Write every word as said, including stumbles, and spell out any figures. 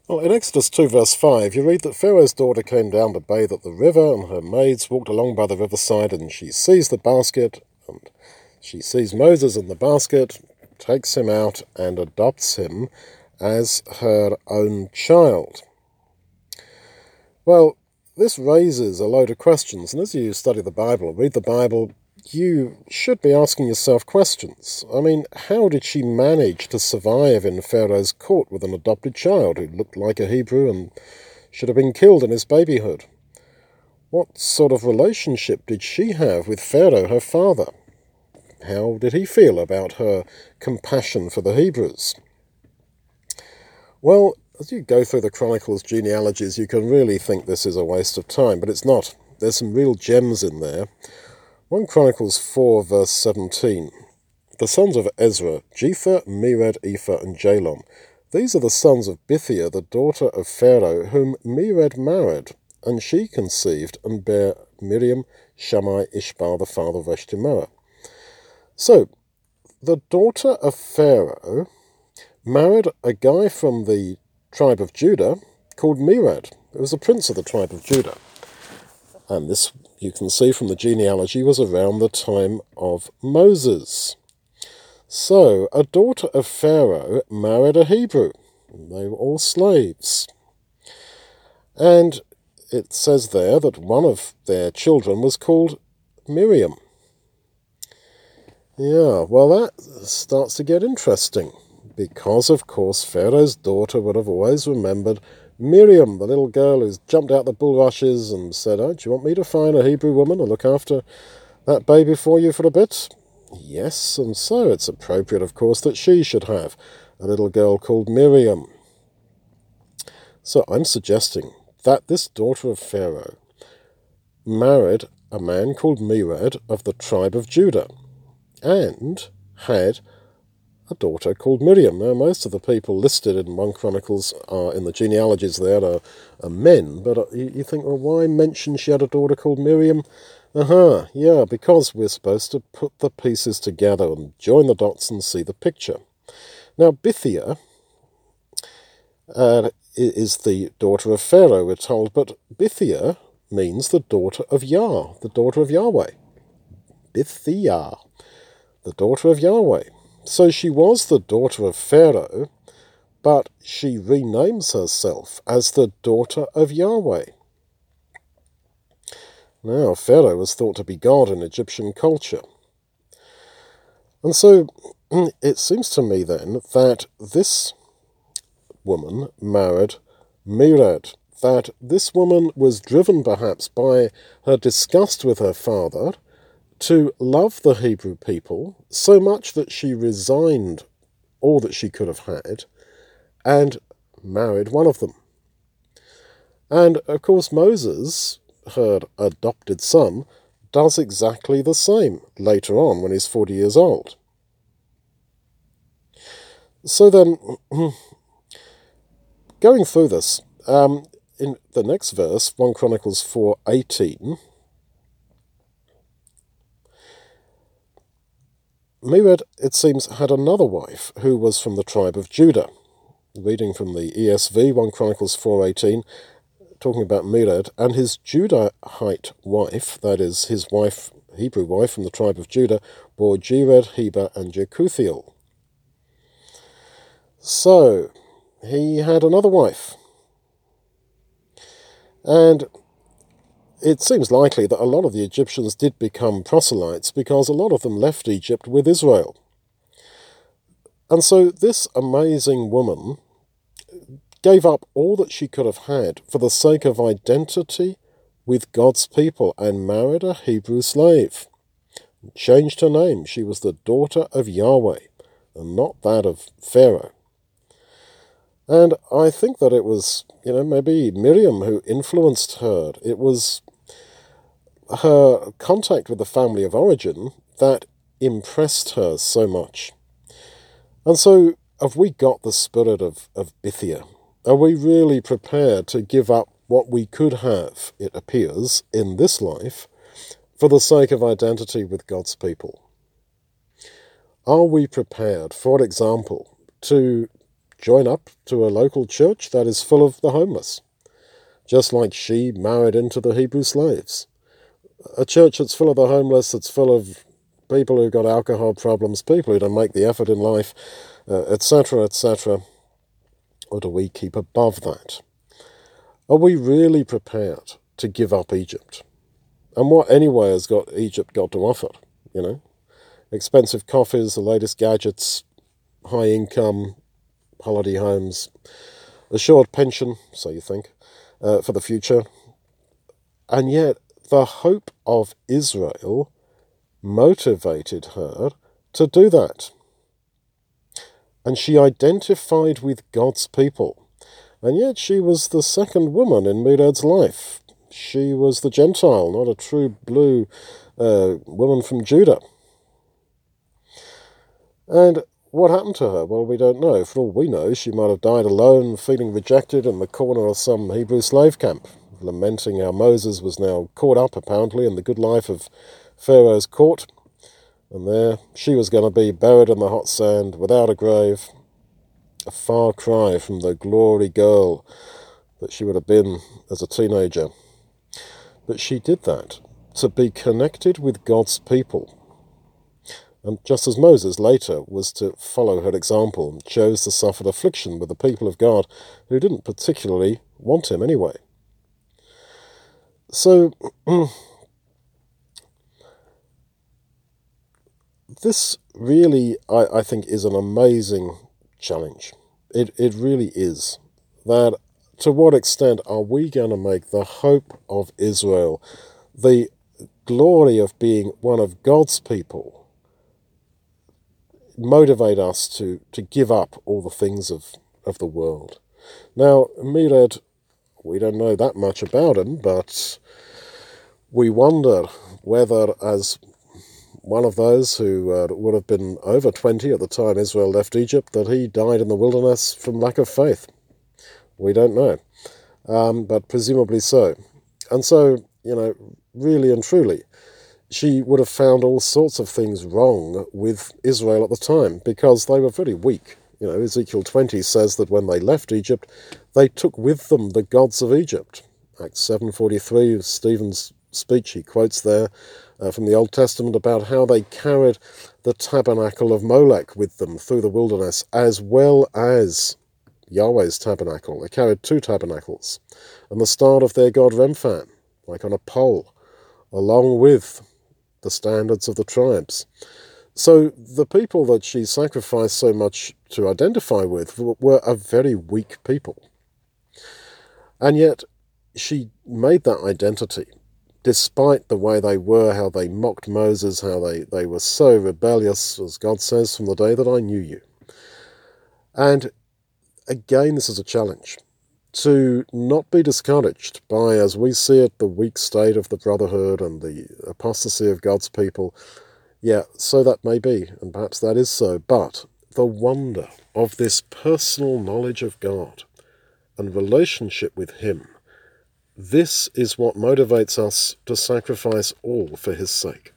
Well, in Exodus two, verse five, you read that Pharaoh's daughter came down to bathe at the river, and her maids walked along by the riverside, and she sees the basket, and she sees Moses in the basket, takes him out, and adopts him as her own child. Well, this raises a load of questions, and as you study the Bible, read the Bible, you should be asking yourself questions. I mean, how did she manage to survive in Pharaoh's court with an adopted child who looked like a Hebrew and should have been killed in his babyhood? What sort of relationship did she have with Pharaoh, her father? How did he feel about her compassion for the Hebrews? Well, as you go through the Chronicles genealogies, you can really think this is a waste of time, but it's not. There's some real gems in there. First Chronicles four, verse seventeen. The sons of Ezra, Jether, Mered, Ephah, and Jalon. These are the sons of Bithiah, the daughter of Pharaoh, whom Mered married, and she conceived and bare Miriam, Shammai, Ishbal, the father of Eshtamoa. So, the daughter of Pharaoh married a guy from the tribe of Judah called Mered, who was a prince of the tribe of Judah. And this, you can see from the genealogy, was around the time of Moses. So, a daughter of Pharaoh married a Hebrew. They were all slaves. And it says there that one of their children was called Miriam. Yeah, well, that starts to get interesting, because, of course, Pharaoh's daughter would have always remembered Miriam, the little girl who's jumped out the bulrushes and said, "Oh, do you want me to find a Hebrew woman to look after that baby for you for a bit?" Yes, and so it's appropriate, of course, that she should have a little girl called Miriam. So I'm suggesting that this daughter of Pharaoh married a man called Mered of the tribe of Judah, and had a daughter called Miriam. Now, most of the people listed in First Chronicles are in the genealogies there are, are men, but uh, you, you think, well, why mention she had a daughter called Miriam? Aha, yeah, because we're supposed to put the pieces together and join the dots and see the picture. Now, Bithiah uh, is the daughter of Pharaoh, we're told, but Bithiah means the daughter of Yah, the daughter of Yahweh. Bithiah, the daughter of Yahweh. So she was the daughter of Pharaoh, but she renames herself as the daughter of Yahweh. Now, Pharaoh was thought to be God in Egyptian culture. And so it seems to me then that this woman married Mered, that this woman was driven perhaps by her disgust with her father to love the Hebrew people so much that she resigned all that she could have had and married one of them. And, of course, Moses, her adopted son, does exactly the same later on when he's forty years old. So then, going through this, um, in the next verse, First Chronicles four eighteen, Mered, it seems, had another wife who was from the tribe of Judah. Reading from the E S V, First Chronicles four eighteen, talking about Mered, and his Judahite wife, that is, his wife, Hebrew wife from the tribe of Judah, bore Jered, Heber, and Jekuthiel. So, he had another wife. And it seems likely that a lot of the Egyptians did become proselytes because a lot of them left Egypt with Israel. And so this amazing woman gave up all that she could have had for the sake of identity with God's people and married a Hebrew slave. Changed her name. She was the daughter of Yahweh and not that of Pharaoh. And I think that it was, you know, maybe Miriam who influenced her. It was her contact with the family of origin that impressed her so much. And so have we got the spirit of, of Bithiah? Are we really prepared to give up what we could have, it appears, in this life for the sake of identity with God's people? Are we prepared, for example, to join up to a local church that is full of the homeless, just like she married into the Hebrew slaves. A church that's full of the homeless, that's full of people who've got alcohol problems, people who don't make the effort in life, uh, et cetera, et cetera. Or do we keep above that? Are we really prepared to give up Egypt? And what anyway has got Egypt got to offer, you know? Expensive coffees, the latest gadgets, high income, holiday homes, assured pension, so you think, uh, for the future. And yet the hope of Israel motivated her to do that. And she identified with God's people. And yet she was the second woman in Medad's life. She was the Gentile, not a true blue uh, woman from Judah. And what happened to her? Well, we don't know. For all we know, she might have died alone, feeling rejected in the corner of some Hebrew slave camp, lamenting how Moses was now caught up, apparently, in the good life of Pharaoh's court. And there she was going to be buried in the hot sand without a grave, a far cry from the glory girl that she would have been as a teenager. But she did that to be connected with God's people. And just as Moses later was to follow her example and chose to suffer affliction with the people of God who didn't particularly want him anyway. So, this really, I, I think, is an amazing challenge. It, it really is. That to what extent are we going to make the hope of Israel, the glory of being one of God's people, motivate us to, to give up all the things of, of the world? Now, Medad, we don't know that much about him, but we wonder whether, as one of those who uh, would have been over twenty at the time Israel left Egypt, that he died in the wilderness from lack of faith. We don't know, um, but presumably so. And so, you know, really and truly, she would have found all sorts of things wrong with Israel at the time because they were very weak. You know, Ezekiel twenty says that when they left Egypt, they took with them the gods of Egypt. Acts seven forty-three, Stephen's speech, he quotes there uh, from the Old Testament about how they carried the tabernacle of Molech with them through the wilderness, as well as Yahweh's tabernacle. They carried two tabernacles, and the star of their god Remphan, like on a pole, along with the standards of the tribes. So the people that she sacrificed so much to identify with were a very weak people. And yet she made that identity, despite the way they were, how they mocked Moses, how they, they were so rebellious, as God says, from the day that I knew you. And again, this is a challenge, to not be discouraged by, as we see it, the weak state of the brotherhood and the apostasy of God's people. Yeah, so that may be, and perhaps that is so, but the wonder of this personal knowledge of God and relationship with him, this is what motivates us to sacrifice all for his sake.